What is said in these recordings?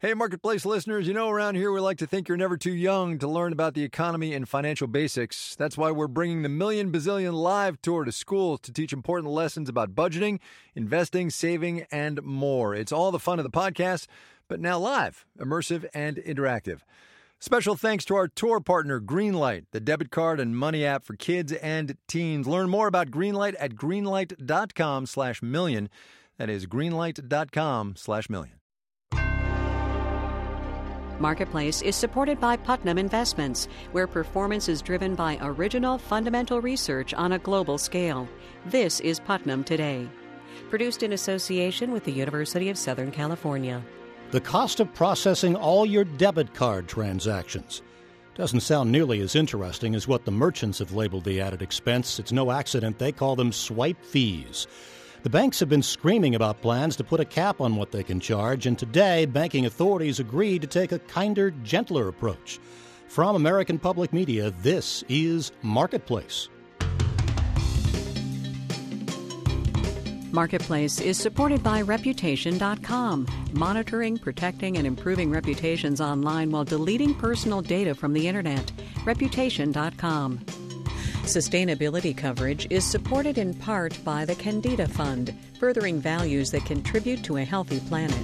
Hey, Marketplace listeners, around here we like to think you're never too young to learn about the economy and financial basics. That's why we're bringing the Million Bazillion Live Tour to schools to teach important lessons about budgeting, investing, saving, and more. It's all the fun of the podcast, but now live, immersive, and interactive. Special thanks to our tour partner, Greenlight, the debit card and money app for kids and teens. Learn more about Greenlight at greenlight.com/million. That is greenlight.com/million. Marketplace is supported by Putnam Investments, where performance is driven by original fundamental research on a global scale. This is Putnam Today. Produced in association with the University of Southern California. The cost of processing all your debit card transactions doesn't sound nearly as interesting as what the merchants have labeled the added expense. It's no accident they call them swipe fees. The banks have been screaming about plans to put a cap on what they can charge, and today banking authorities agreed to take a kinder, gentler approach. From American Public Media, this is Marketplace. Marketplace is supported by Reputation.com, monitoring, protecting, and improving reputations online while deleting personal data from the Internet. Reputation.com. Sustainability coverage is supported in part by the Candida Fund, furthering values that contribute to a healthy planet.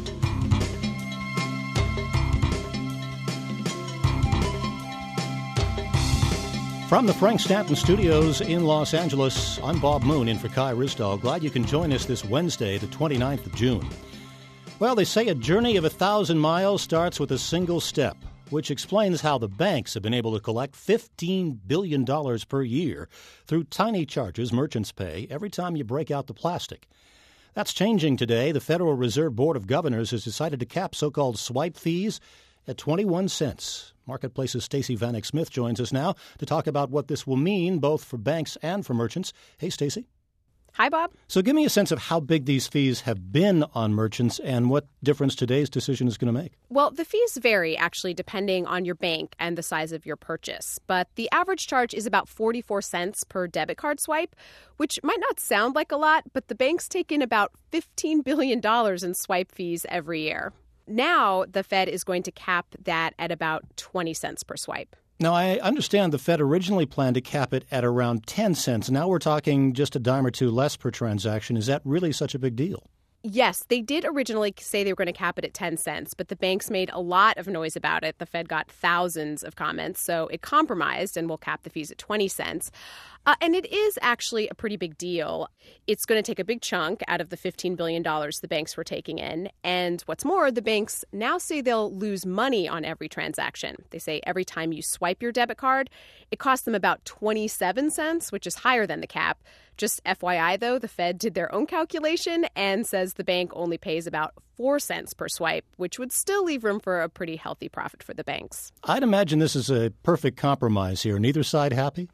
From the Frank Stanton Studios in Los Angeles, I'm Bob Moon in for Kai Ryssdal. Glad you can join us this Wednesday, the 29th of June. Well, they say a journey of 1,000 miles starts with a single step, which explains how the banks have been able to collect $15 billion per year through tiny charges merchants pay every time you break out the plastic. That's changing today. The Federal Reserve Board of Governors has decided to cap so-called swipe fees at 21 cents. Marketplace's Stacey Vanek Smith joins us now to talk about what this will mean both for banks and for merchants. Hey, Stacey. Hi, Bob. So give me a sense of how big these fees have been on merchants and what difference today's decision is going to make. Well, the fees vary, actually, depending on your bank and the size of your purchase. But the average charge is about 44 cents per debit card swipe, which might not sound like a lot, but the banks take in about $15 billion in swipe fees every year. Now, the Fed is going to cap that at about 20 cents per swipe. Now, I understand the Fed originally planned to cap it at around 10 cents. Now we're talking just a dime or two less per transaction. Is that really such a big deal? Yes, they did originally say they were going to cap it at 10 cents, but the banks made a lot of noise about it. The Fed got thousands of comments, so it compromised and will cap the fees at 20 cents. And it is actually a pretty big deal. It's going to take a big chunk out of the $15 billion the banks were taking in. And what's more, the banks now say they'll lose money on every transaction. They say every time you swipe your debit card, it costs them about 27 cents, which is higher than the cap. Just FYI, though, the Fed did their own calculation and says the bank only pays about 4 cents per swipe, which would still leave room for a pretty healthy profit for the banks. I'd imagine this is a perfect compromise here. Neither side happy?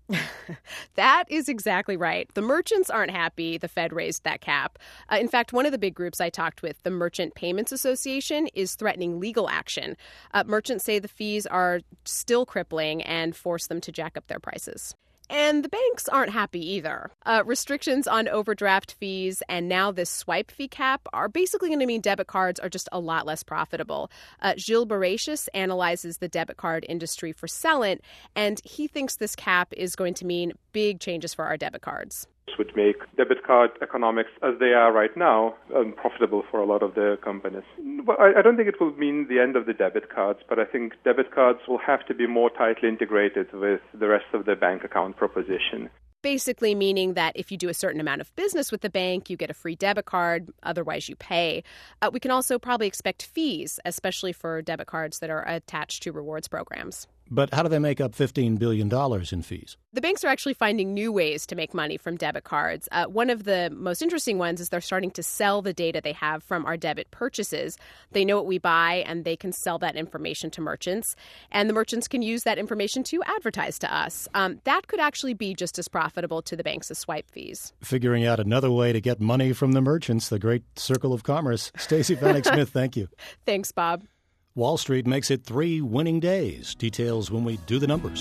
That is exactly right. The merchants aren't happy the Fed raised that cap. In fact, one of the big groups I talked with, the Merchant Payments Association, is threatening legal action. Merchants say the fees are still crippling and force them to jack up their prices. And the banks aren't happy either. Restrictions on overdraft fees and now this swipe fee cap are basically going to mean debit cards are just a lot less profitable. Gilles Baratius analyzes the debit card industry for Celent, and he thinks this cap is going to mean big changes for our debit cards. This would make debit card economics, as they are right now, unprofitable for a lot of the companies. Well, I don't think it will mean the end of the debit cards, but I think debit cards will have to be more tightly integrated with the rest of the bank account proposition. Basically meaning that if you do a certain amount of business with the bank, you get a free debit card, otherwise you pay. We can also probably expect fees, especially for debit cards that are attached to rewards programs. But how do they make up $15 billion in fees? The banks are actually finding new ways to make money from debit cards. One of the most interesting ones is they're starting to sell the data they have from our debit purchases. They know what we buy, and they can sell that information to merchants. And the merchants can use that information to advertise to us. That could actually be just as profitable to the banks as swipe fees. Figuring out another way to get money from the merchants, the great circle of commerce. Stacey Vanek Smith, thank you. Thanks, Bob. Wall Street makes it 3 winning days. Details when we do the numbers.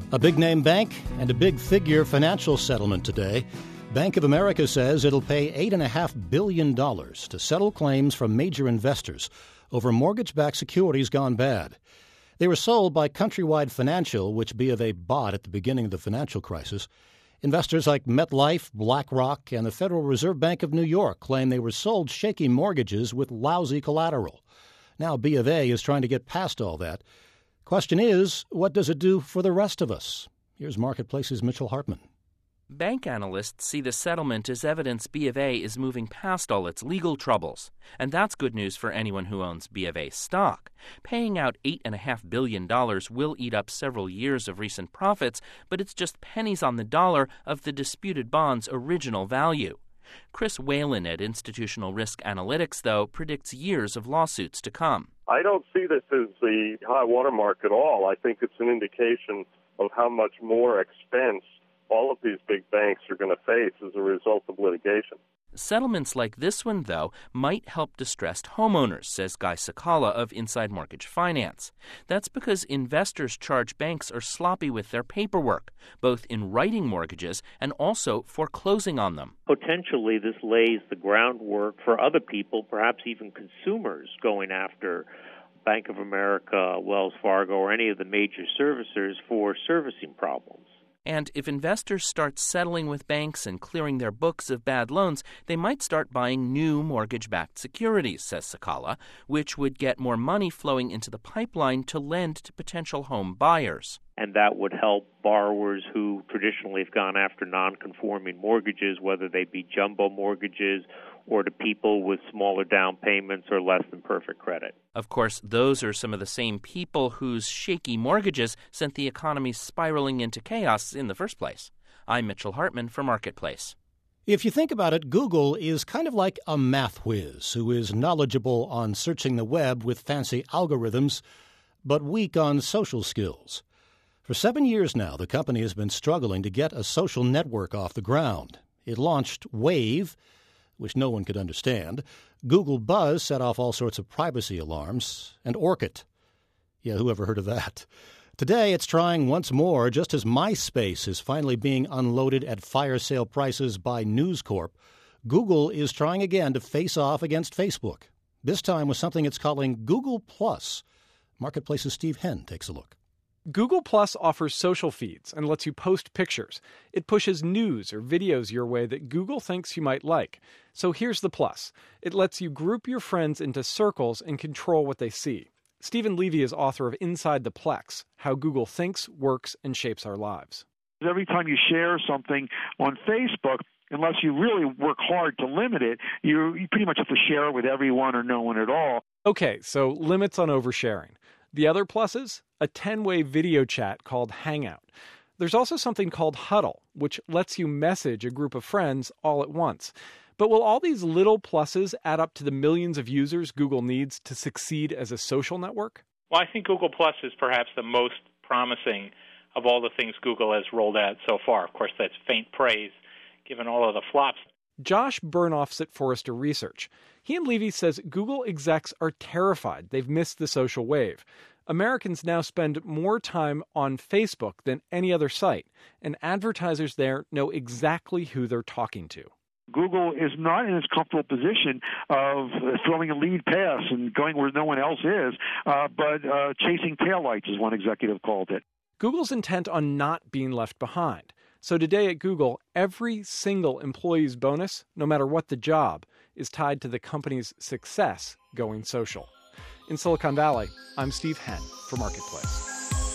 A big-name bank and a big-figure financial settlement today. Bank of America says it'll pay $8.5 billion to settle claims from major investors over mortgage-backed securities gone bad. They were sold by Countrywide Financial, which B of A bought at the beginning of the financial crisis. Investors like MetLife, BlackRock, and the Federal Reserve Bank of New York claim they were sold shaky mortgages with lousy collateral. Now B of A is trying to get past all that. Question is, what does it do for the rest of us? Here's Marketplace's Mitchell Hartman. Bank analysts see the settlement as evidence B of A is moving past all its legal troubles. And that's good news for anyone who owns B of A stock. Paying out $8.5 billion will eat up several years of recent profits, but it's just pennies on the dollar of the disputed bond's original value. Chris Whalen at Institutional Risk Analytics, though, predicts years of lawsuits to come. I don't see this as the high watermark at all. I think it's an indication of how much more expense all of these big banks are going to face as a result of litigation. Settlements like this one, though, might help distressed homeowners, says Guy Sakala of Inside Mortgage Finance. That's because investors charge banks are sloppy with their paperwork, both in writing mortgages and also foreclosing on them. Potentially, this lays the groundwork for other people, perhaps even consumers, going after Bank of America, Wells Fargo, or any of the major servicers for servicing problems. And if investors start settling with banks and clearing their books of bad loans, they might start buying new mortgage-backed securities, says Sakala, which would get more money flowing into the pipeline to lend to potential home buyers. And that would help borrowers who traditionally have gone after non-conforming mortgages, whether they be jumbo mortgages or to people with smaller down payments or less than perfect credit. Of course, those are some of the same people whose shaky mortgages sent the economy spiraling into chaos in the first place. I'm Mitchell Hartman for Marketplace. If you think about it, Google is kind of like a math whiz who is knowledgeable on searching the web with fancy algorithms, but weak on social skills. For 7 years now, the company has been struggling to get a social network off the ground. It launched Wave, which no one could understand. Google Buzz set off all sorts of privacy alarms. And Orkut. Yeah, who ever heard of that? Today, it's trying once more, just as MySpace is finally being unloaded at fire sale prices by News Corp. Google is trying again to face off against Facebook. This time with something it's calling Google Plus. Marketplace's Steve Henn takes a look. Google Plus offers social feeds and lets you post pictures. It pushes news or videos your way that Google thinks you might like. So here's the plus. It lets you group your friends into circles and control what they see. Stephen Levy is author of Inside the Plex, How Google Thinks, Works, and Shapes Our Lives. Every time you share something on Facebook, unless you really work hard to limit it, you pretty much have to share it with everyone or no one at all. Okay, so limits on oversharing. The other pluses? A 10-way video chat called Hangout. There's also something called Huddle, which lets you message a group of friends all at once. But will all these little pluses add up to the millions of users Google needs to succeed as a social network? Well, I think Google Plus is perhaps the most promising of all the things Google has rolled out so far. Of course, that's faint praise, given all of the flops. Josh Burnoff's at Forrester Research. He and Levy says Google execs are terrified they've missed the social wave. Americans now spend more time on Facebook than any other site, and advertisers there know exactly who they're talking to. Google is not in its comfortable position of throwing a lead pass and going where no one else is, but chasing taillights, as one executive called it. Google's intent on not being left behind. So today at Google, every single employee's bonus, no matter what the job, is tied to the company's success going social. In Silicon Valley, I'm Steve Henn for Marketplace.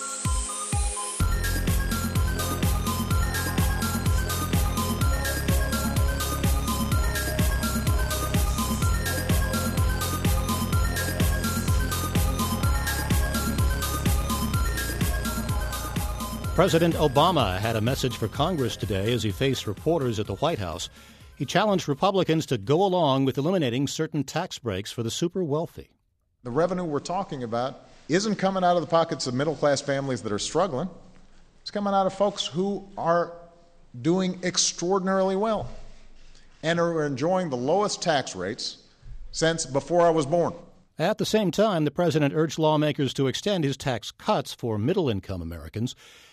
President Obama had a message for Congress today as he faced reporters at the White House. He challenged Republicans to go along with eliminating certain tax breaks for the super wealthy. The revenue we're talking about isn't coming out of the pockets of middle-class families that are struggling. It's coming out of folks who are doing extraordinarily well and are enjoying the lowest tax rates since before I was born. At the same time, the president urged lawmakers to extend his tax cuts for middle-income Americans.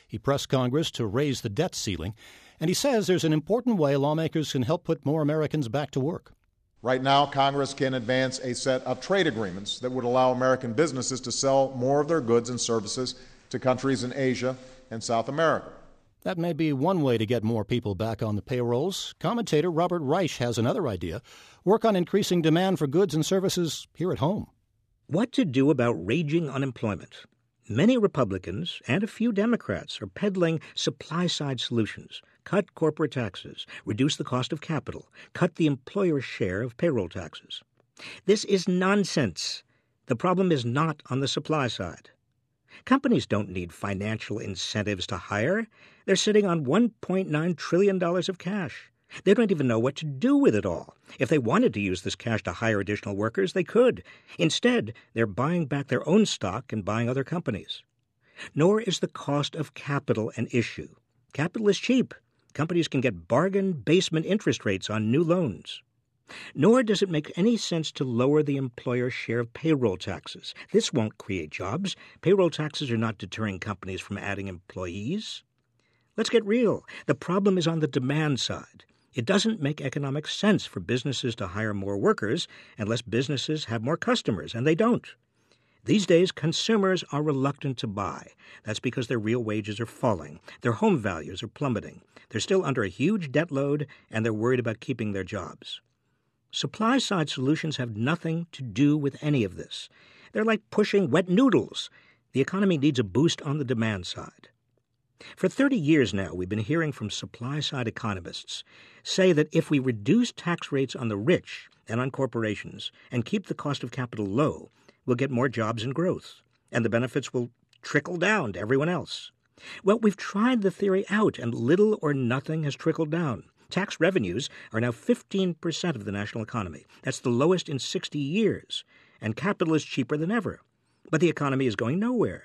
He pressed Congress to raise the debt ceiling, and he says there's an important way lawmakers can help put more Americans back to work. Right now, Congress can advance a set of trade agreements that would allow American businesses to sell more of their goods and services to countries in Asia and South America. That may be one way to get more people back on the payrolls. Commentator Robert Reich has another idea. Work on increasing demand for goods and services here at home. What to do about raging unemployment? Many Republicans and a few Democrats are peddling supply-side solutions. Cut corporate taxes, reduce the cost of capital, cut the employer's share of payroll taxes. This is nonsense. The problem is not on the supply side. Companies don't need financial incentives to hire. They're sitting on $1.9 trillion of cash. They don't even know what to do with it all. If they wanted to use this cash to hire additional workers, they could. Instead, they're buying back their own stock and buying other companies. Nor is the cost of capital an issue. Capital is cheap. Companies can get bargain basement interest rates on new loans. Nor does it make any sense to lower the employer's share of payroll taxes. This won't create jobs. Payroll taxes are not deterring companies from adding employees. Let's get real. The problem is on the demand side. It doesn't make economic sense for businesses to hire more workers unless businesses have more customers, and they don't. These days, consumers are reluctant to buy. That's because their real wages are falling. Their home values are plummeting. They're still under a huge debt load, and they're worried about keeping their jobs. Supply-side solutions have nothing to do with any of this. They're like pushing wet noodles. The economy needs a boost on the demand side. For 30 years now, we've been hearing from supply-side economists say that if we reduce tax rates on the rich and on corporations and keep the cost of capital low, we'll get more jobs and growth, and the benefits will trickle down to everyone else. Well, we've tried the theory out, and little or nothing has trickled down. Tax revenues are now 15% of the national economy. That's the lowest in 60 years, and capital is cheaper than ever. But the economy is going nowhere.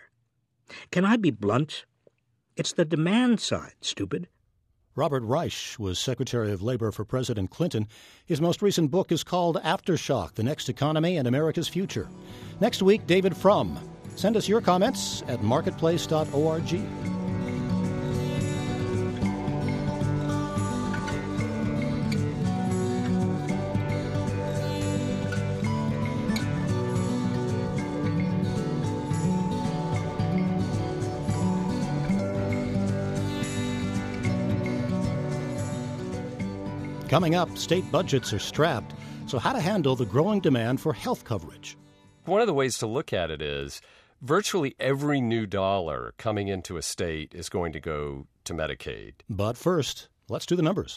Can I be blunt? It's the demand side, stupid. Robert Reich was Secretary of Labor for President Clinton. His most recent book is called Aftershock, The Next Economy and America's Future. Next week, David Frum. Send us your comments at marketplace.org. Coming up, state budgets are strapped, so how to handle the growing demand for health coverage. One of the ways to look at it is virtually every new dollar coming into a state is going to go to Medicaid. But first, let's do the numbers.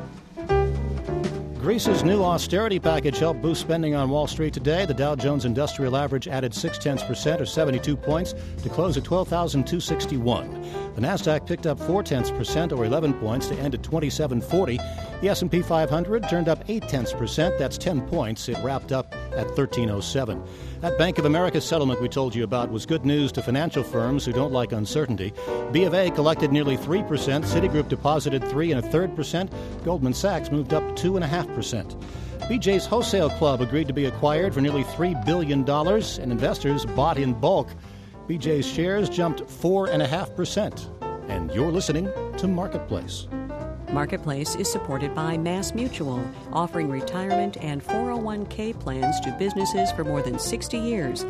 Greece's new austerity package helped boost spending on Wall Street today. The Dow Jones Industrial Average added 0.6% or 72 points to close at 12,261. The Nasdaq picked up 0.4% or 11 points to end at 2740. The S&P 500 turned up 0.8%. That's 10 points. It wrapped up at 1307. That Bank of America settlement we told you about was good news to financial firms who don't like uncertainty. B of A collected nearly 3%. Citigroup deposited 3.33%. Goldman Sachs moved up 2.5%. BJ's Wholesale Club agreed to be acquired for nearly $3 billion, and investors bought in bulk. BJ's shares jumped 4.5%. And you're listening to Marketplace. Marketplace is supported by MassMutual, offering retirement and 401k plans to businesses for more than 60 years.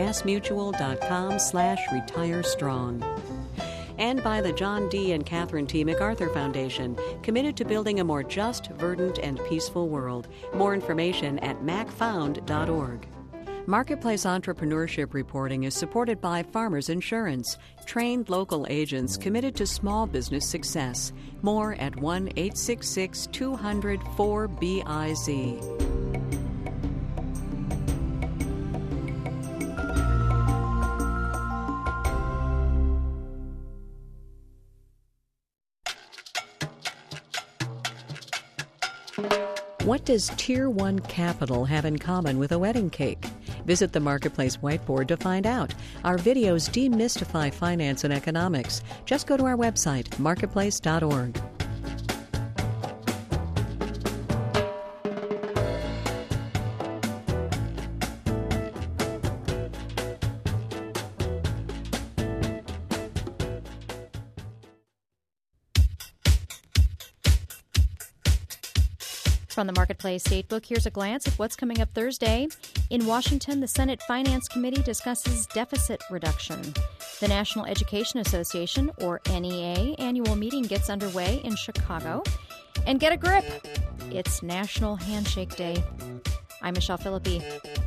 MassMutual.com/retirestrong. And by the John D. and Catherine T. MacArthur Foundation, committed to building a more just, verdant, and peaceful world. More information at macfound.org. Marketplace entrepreneurship reporting is supported by Farmers Insurance, trained local agents committed to small business success. More at 1-866-200-4BIZ. What does Tier 1 capital have in common with a wedding cake? Visit the Marketplace whiteboard to find out. Our videos demystify finance and economics. Just go to our website, marketplace.org. From the Marketplace Datebook, here's a glance at what's coming up Thursday. In Washington, the Senate Finance Committee discusses deficit reduction. The National Education Association, or NEA, annual meeting gets underway in Chicago. And get a grip. It's National Handshake Day. I'm Michelle Philippi.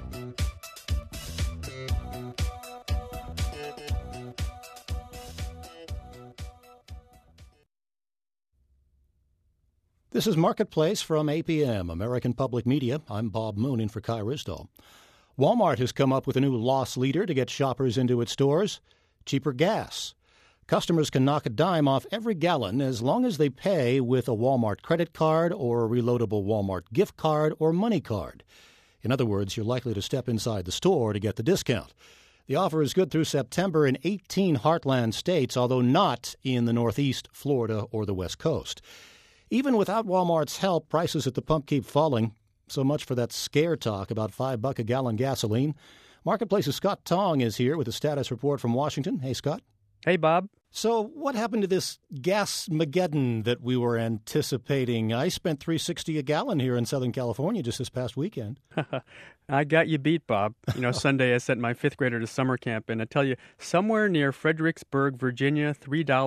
This is Marketplace from APM, American Public Media. I'm Bob Moon in for Kai Risdall. Walmart has come up with a new loss leader to get shoppers into its stores: cheaper gas. Customers can knock a dime off every gallon as long as they pay with a Walmart credit card or a reloadable Walmart gift card or money card. In other words, you're likely to step inside the store to get the discount. The offer is good through September in 18 Heartland states, although not in the Northeast, Florida, or the West Coast. Even without Walmart's help, prices at the pump keep falling. So much for that scare talk about $5 a gallon gasoline. Marketplace's Scott Tong is here with a status report from Washington. Hey, Scott. Hey, Bob. So what happened to this gas-mageddon that we were anticipating? I spent $3.60 a gallon here in Southern California just this past weekend. I got you beat, Bob. Sunday I sent my fifth grader to summer camp, and I tell you, somewhere near Fredericksburg, Virginia,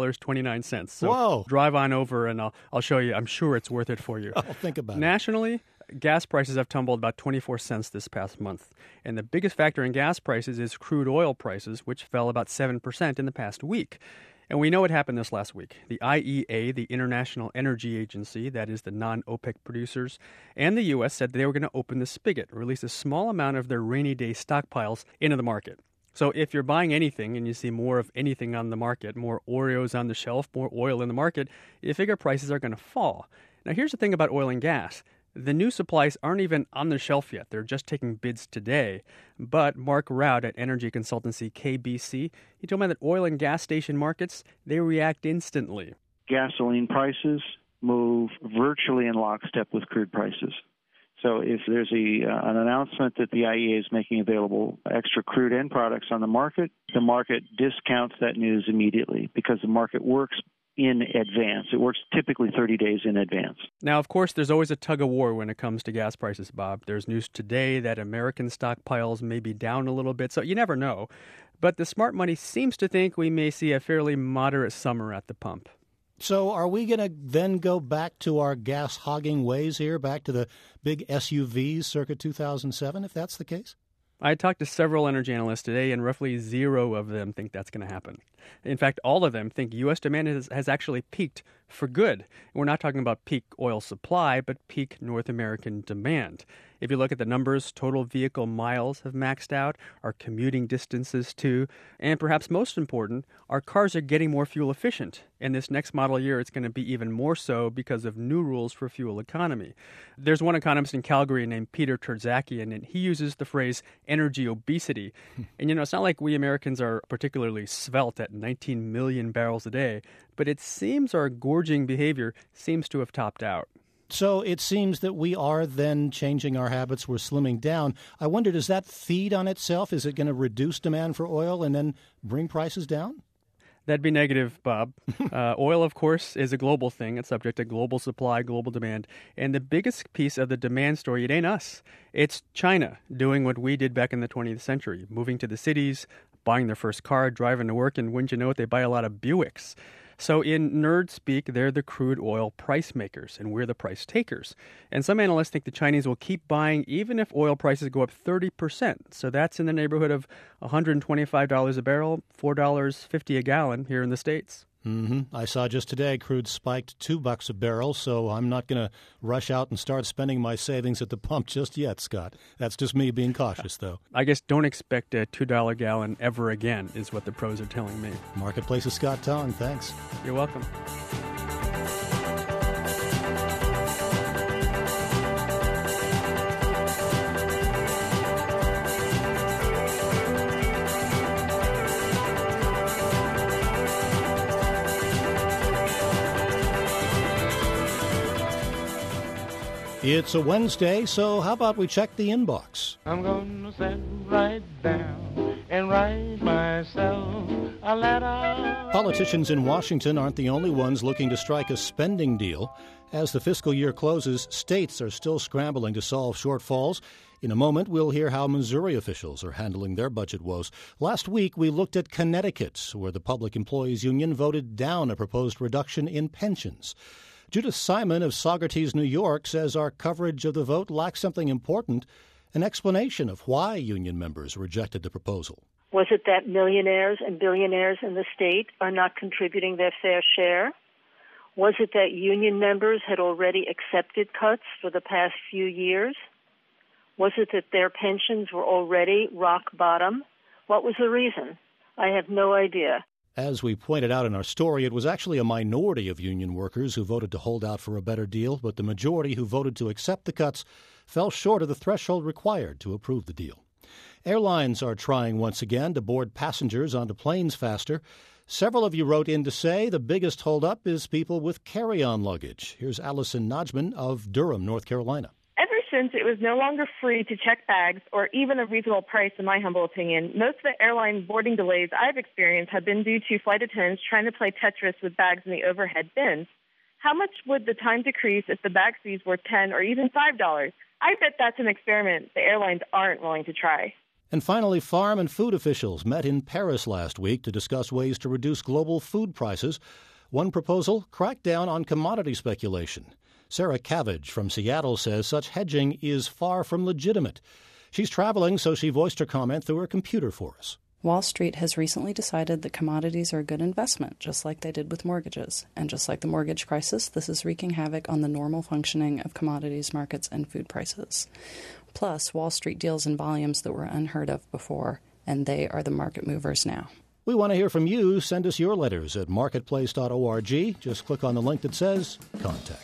$3.29. So whoa! Drive on over, and I'll show you. I'm sure it's worth it for you. Oh, think about it. Nationally, gas prices have tumbled about 24 cents this past month. And the biggest factor in gas prices is crude oil prices, which fell about 7% in the past week. And we know what happened this last week. The IEA, the International Energy Agency, that is the non-OPEC producers, and the U.S. said they were going to open the spigot, release a small amount of their rainy day stockpiles into the market. So if you're buying anything and you see more of anything on the market, more Oreos on the shelf, more oil in the market, you figure prices are going to fall. Now here's the thing about oil and gas. The new supplies aren't even on the shelf yet. They're just taking bids today. But Mark Rout at energy consultancy KBC, he told me that oil and gas station markets, they react instantly. Gasoline prices move virtually in lockstep with crude prices. So if there's an announcement that the IEA is making available extra crude end products on the market discounts that news immediately because the market works in advance. It works typically 30 days in advance. Now, of course, there's always a tug-of-war when it comes to gas prices, Bob. There's news today that American stockpiles may be down a little bit, so you never know. But the smart money seems to think we may see a fairly moderate summer at the pump. So are we going to then go back to our gas-hogging ways here, back to the big SUVs circa 2007, if that's the case? I talked to several energy analysts today, and roughly zero of them think that's going to happen. In fact, all of them think U.S. demand has actually peaked for good. We're not talking about peak oil supply, but peak North American demand. If you look at the numbers, total vehicle miles have maxed out, our commuting distances too, and perhaps most important, our cars are getting more fuel efficient. And this next model year, it's going to be even more so because of new rules for fuel economy. There's one economist in Calgary named Peter Terzakian, and he uses the phrase energy obesity. And, it's not like we Americans are particularly svelte at 19 million barrels a day, but it seems our gorging behavior seems to have topped out. So it seems that we are then changing our habits. We're slimming down. I wonder, does that feed on itself? Is it going to reduce demand for oil and then bring prices down? That'd be negative, Bob. Oil, of course, is a global thing. It's subject to global supply, global demand. And the biggest piece of the demand story, it ain't us. It's China doing what we did back in the 20th century, moving to the cities, buying their first car, driving to work, and wouldn't you know it, they buy a lot of Buicks. So in nerd speak, they're the crude oil price makers, and we're the price takers. And some analysts think the Chinese will keep buying even if oil prices go up 30%. So that's in the neighborhood of $125 a barrel, $4.50 a gallon here in the States. Mm-hmm. I saw just today crude spiked $2 a barrel, so I'm not going to rush out and start spending my savings at the pump just yet, Scott. That's just me being cautious, though. I guess don't expect a $2 gallon ever again is what the pros are telling me. Marketplace's Scott Tong, thanks. You're welcome. It's a Wednesday, so how about we check the inbox? I'm gonna sit right down and write myself a letter. Politicians in Washington aren't the only ones looking to strike a spending deal. As the fiscal year closes, states are still scrambling to solve shortfalls. In a moment, we'll hear how Missouri officials are handling their budget woes. Last week, we looked at Connecticut, where the Public Employees Union voted down a proposed reduction in pensions. Judith Simon of Saugerties, New York, says our coverage of the vote lacks something important, an explanation of why union members rejected the proposal. Was it that millionaires and billionaires in the state are not contributing their fair share? Was it that union members had already accepted cuts for the past few years? Was it that their pensions were already rock bottom? What was the reason? I have no idea. As we pointed out in our story, it was actually a minority of union workers who voted to hold out for a better deal, but the majority who voted to accept the cuts fell short of the threshold required to approve the deal. Airlines are trying once again to board passengers onto planes faster. Several of you wrote in to say the biggest holdup is people with carry-on luggage. Here's Allison Nodgman of Durham, North Carolina. Ever since it was no longer free to check bags, or even a reasonable price, in my humble opinion, most of the airline boarding delays I've experienced have been due to flight attendants trying to play Tetris with bags in the overhead bins. How much would the time decrease if the bag fees were $10 or even $5? I bet that's an experiment the airlines aren't willing to try. And finally, farm and food officials met in Paris last week to discuss ways to reduce global food prices. One proposal, crack down on commodity speculation. Sarah Cabbage from Seattle says such hedging is far from legitimate. She's traveling, so she voiced her comment through her computer for us. Wall Street has recently decided that commodities are a good investment, just like they did with mortgages. And just like the mortgage crisis, this is wreaking havoc on the normal functioning of commodities markets and food prices. Plus, Wall Street deals in volumes that were unheard of before, and they are the market movers now. We want to hear from you. Send us your letters at marketplace.org. Just click on the link that says Contact.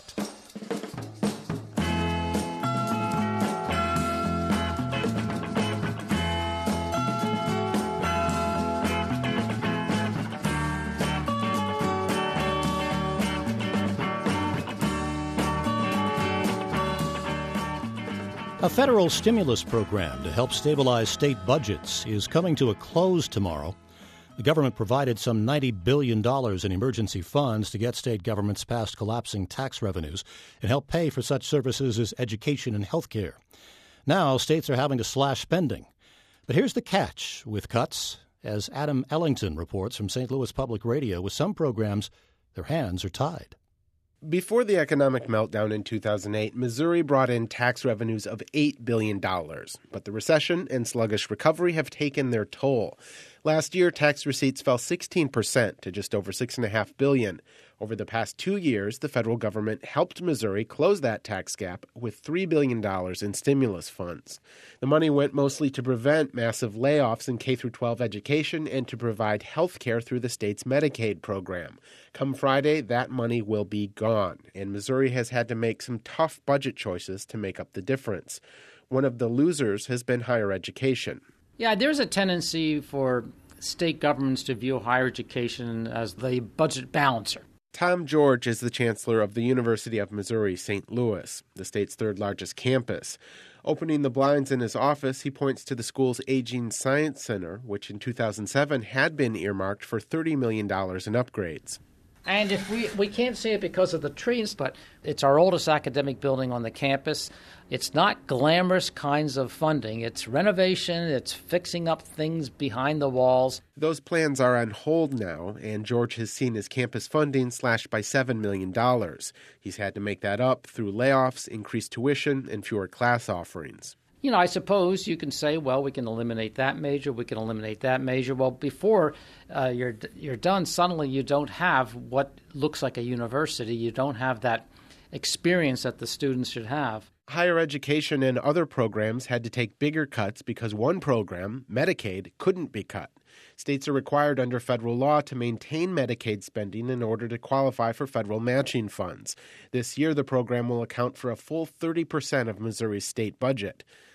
A federal stimulus program to help stabilize state budgets is coming to a close tomorrow. The government provided some $90 billion in emergency funds to get state governments past collapsing tax revenues and help pay for such services as education and health care. Now, states are having to slash spending. But here's the catch with cuts. As Adam Ellington reports from St. Louis Public Radio, with some programs, their hands are tied. Before the economic meltdown in 2008, Missouri brought in tax revenues of $8 billion. But the recession and sluggish recovery have taken their toll. Last year, tax receipts fell 16% to just over $6.5 billion. Over the past 2 years, the federal government helped Missouri close that tax gap with $3 billion in stimulus funds. The money went mostly to prevent massive layoffs in K-12 education and to provide health care through the state's Medicaid program. Come Friday, that money will be gone, and Missouri has had to make some tough budget choices to make up the difference. One of the losers has been higher education. Yeah, there's a tendency for state governments to view higher education as the budget balancer. Tom George is the chancellor of the University of Missouri, St. Louis, the state's third largest campus. Opening the blinds in his office, he points to the school's aging science center, which in 2007 had been earmarked for $30 million in upgrades. And if we can't see it because of the trees, but it's our oldest academic building on the campus. It's not glamorous kinds of funding. It's renovation. It's fixing up things behind the walls. Those plans are on hold now, and George has seen his campus funding slashed by $7 million. He's had to make that up through layoffs, increased tuition, and fewer class offerings. You know, I suppose you can say, well, we can eliminate that major, we can eliminate that major. Well, before you're done, suddenly you don't have what looks like a university. You don't have that experience that the students should have. Higher education and other programs had to take bigger cuts because one program, Medicaid, couldn't be cut. States are required under federal law to maintain Medicaid spending in order to qualify for federal matching funds. This year, the program will account for a full 30% of Missouri's state budget.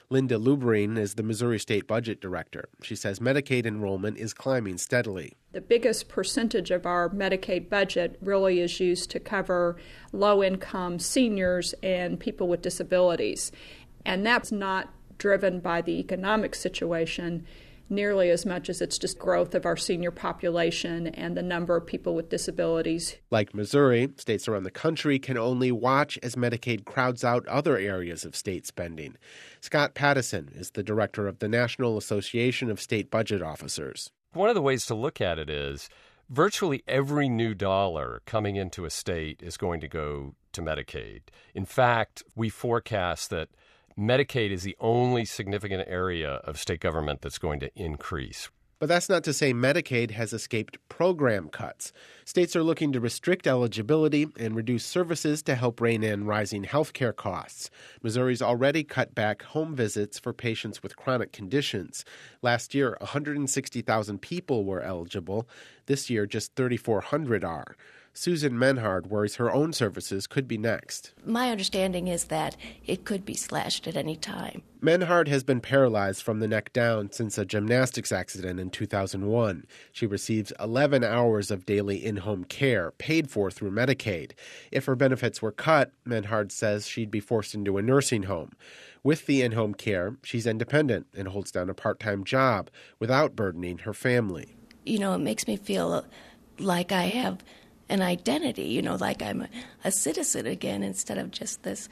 Linda Lubrine is the Missouri State Budget Director. She says Medicaid enrollment is climbing steadily. The biggest percentage of our Medicaid budget really is used to cover low-income seniors and people with disabilities. And that's not driven by the economic situation nearly as much as it's just growth of our senior population and the number of people with disabilities. Like Missouri, states around the country can only watch as Medicaid crowds out other areas of state spending. Scott Pattison is the director of the National Association of State Budget Officers. One of the ways to look at it is virtually every new dollar coming into a state is going to go to Medicaid. In fact, we forecast that Medicaid is the only significant area of state government that's going to increase. But that's not to say Medicaid has escaped program cuts. States are looking to restrict eligibility and reduce services to help rein in rising health care costs. Missouri's already cut back home visits for patients with chronic conditions. Last year, 160,000 people were eligible. This year, just 3,400 are. Susan Menhard worries her own services could be next. My understanding is that it could be slashed at any time. Menhard has been paralyzed from the neck down since a gymnastics accident in 2001. She receives 11 hours of daily in-home care, paid for through Medicaid. If her benefits were cut, Menhard says she'd be forced into a nursing home. With the in-home care, she's independent and holds down a part-time job without burdening her family. You know, it makes me feel like I have an identity, like I'm a citizen again instead of just this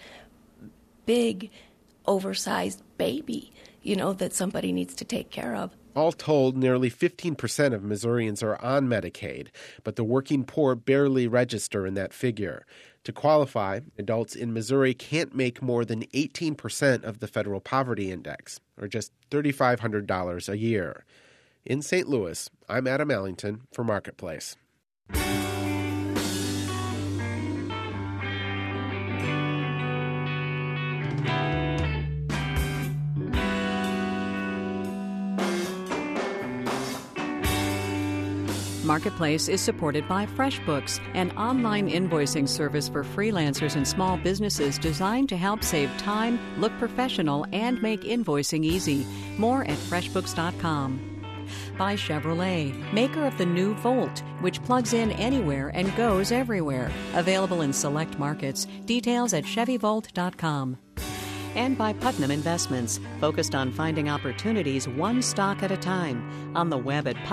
big, oversized baby, that somebody needs to take care of. All told, nearly 15% of Missourians are on Medicaid, but the working poor barely register in that figure. To qualify, adults in Missouri can't make more than 18% of the federal poverty index, or just $3,500 a year. In St. Louis, I'm Adam Ellington for Marketplace. Marketplace is supported by FreshBooks, an online invoicing service for freelancers and small businesses designed to help save time, look professional, and make invoicing easy. More at FreshBooks.com. By Chevrolet, maker of the new Volt, which plugs in anywhere and goes everywhere. Available in select markets. Details at ChevyVolt.com. And by Putnam Investments, focused on finding opportunities one stock at a time. On the web at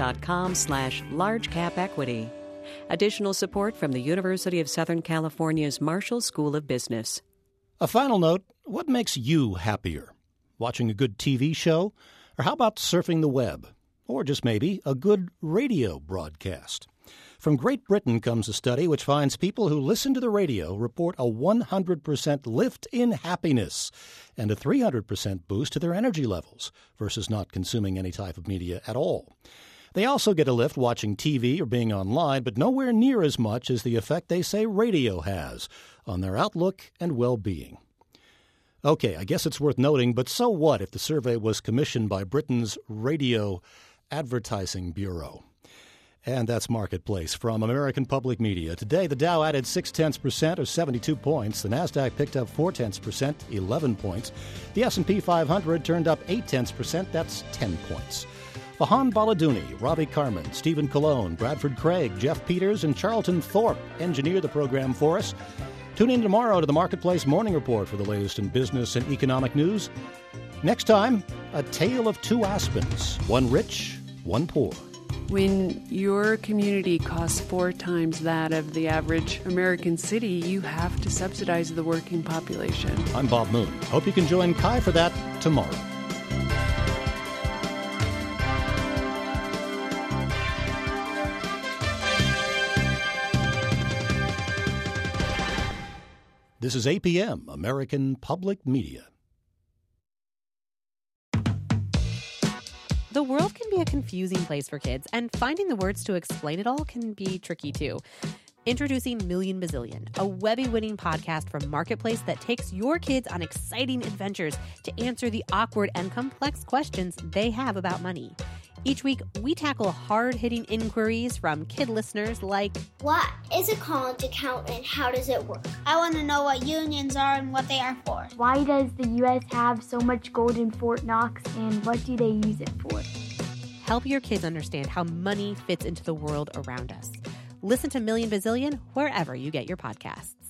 putnam.com/largecapequity. Additional support from the University of Southern California's Marshall School of Business. A final note, what makes you happier? Watching a good TV show? Or how about surfing the web? Or just maybe a good radio broadcast? From Great Britain comes a study which finds people who listen to the radio report a 100% lift in happiness and a 300% boost to their energy levels versus not consuming any type of media at all. They also get a lift watching TV or being online, but nowhere near as much as the effect they say radio has on their outlook and well-being. Okay, I guess it's worth noting, but so what if the survey was commissioned by Britain's Radio Advertising Bureau? And that's Marketplace from American Public Media. Today, the Dow added 0.6% or 72 points. The Nasdaq picked up 0.4%, 11 points. The S&P 500 turned up 0.8%, that's 10 points. Vahan Baladouni, Ravi Carmen, Stephen Colon, Bradford Craig, Jeff Peters, and Charlton Thorpe engineered the program for us. Tune in tomorrow to the Marketplace Morning Report for the latest in business and economic news. Next time, a tale of two Aspens, one rich, one poor. When your community costs 4 times that of the average American city, you have to subsidize the working population. I'm Bob Moon. Hope you can join Kai for that tomorrow. This is APM, American Public Media. The world can be a confusing place for kids, and finding the words to explain it all can be tricky too. Introducing Million Bazillion, a Webby-winning podcast from Marketplace that takes your kids on exciting adventures to answer the awkward and complex questions they have about money. Each week, we tackle hard-hitting inquiries from kid listeners like, what is a college account and how does it work? I want to know what unions are and what they are for. Why does the U.S. have so much gold in Fort Knox, and what do they use it for? Help your kids understand how money fits into the world around us. Listen to Million Bazillion wherever you get your podcasts.